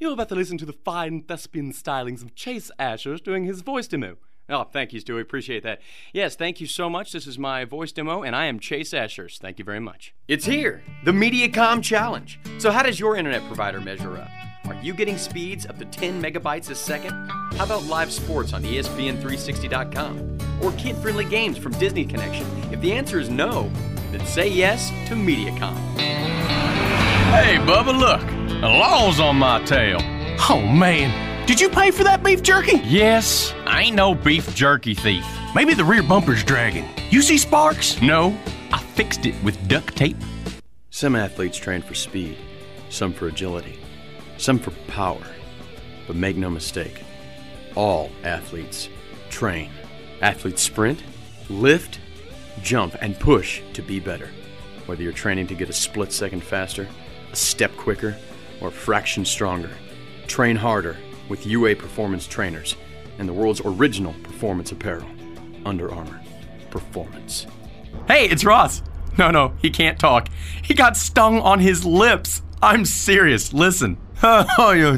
You're about to listen to the fine thespian stylings of Chase Ashers doing his voice demo. Oh, thank you, Stewie. Appreciate that. Yes, thank you so much. This is my voice demo, and I am Chase Ashers. Thank you very much. It's here, the Mediacom Challenge. So how does your internet provider measure up? Are you getting speeds up to 10 megabytes a second? How about live sports on ESPN360.com? Or kid-friendly games from Disney Connection? If the answer is no, then say yes to Mediacom. Hey, Bubba, look. The law's on my tail. Oh, man. Did you pay for that beef jerky? Yes, I ain't no beef jerky thief. Maybe the rear bumper's dragging. You see sparks? No, I fixed it with duct tape. Some athletes train for speed, some for agility, some for power. But make no mistake, all athletes train. Athletes sprint, lift, jump, and push to be better. Whether you're training to get a split second faster, a step quicker, or a fraction stronger, train harder with UA Performance Trainers and the world's original performance apparel, Under Armour Performance. Hey, it's Ross. No, he can't talk. He got stung on his lips. I'm serious. Listen. He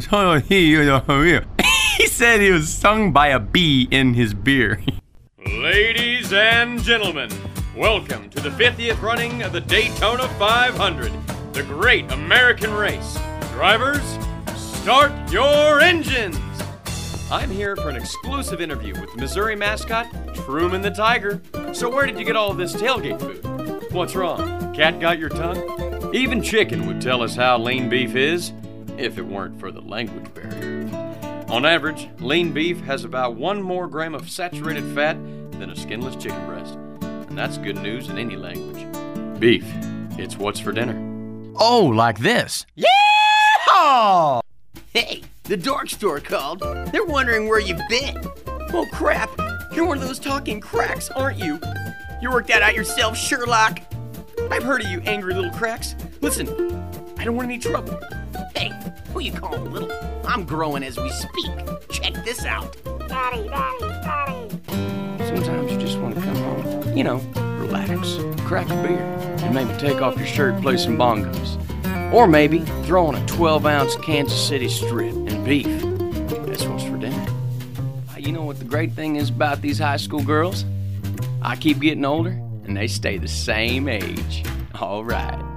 said he was stung by a bee in his beer. Ladies and gentlemen, welcome to the 50th running of the Daytona 500, the great American race. Drivers, start your engines! I'm here for an exclusive interview with the Missouri mascot, Truman the Tiger. So where did you get all this tailgate food? What's wrong? Cat got your tongue? Even chicken would tell us how lean beef is, if it weren't for the language barrier. On average, lean beef has about 1 more gram of saturated fat than a skinless chicken breast. And that's good news in any language. Beef, it's what's for dinner. Oh, like this. Yeehaw! Hey, the Dork Store called. They're wondering where you've been. Oh, crap. You're one of those talking cracks, aren't you? You worked that out yourself, Sherlock. I've heard of you angry little cracks. Listen, I don't want any trouble. Hey, who you calling little? I'm growing as we speak. Check this out. Daddy. Sometimes you just want to come home, relax, crack a beer, and maybe take off your shirt and play some bongos. Or maybe throw on a 12-ounce Kansas City strip and beef. That's what's for dinner. You know what the great thing is about these high school girls? I keep getting older, and they stay the same age. All right.